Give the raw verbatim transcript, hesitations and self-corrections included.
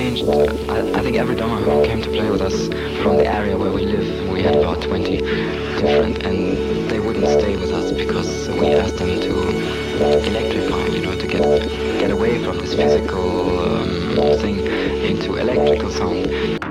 changed. I, I think every drummer who came to play with us from the area where we live, we had about twenty different, and they wouldn't stay with us because we asked them to electrify, you know, to get get away from this physical um, thing into electrical sound.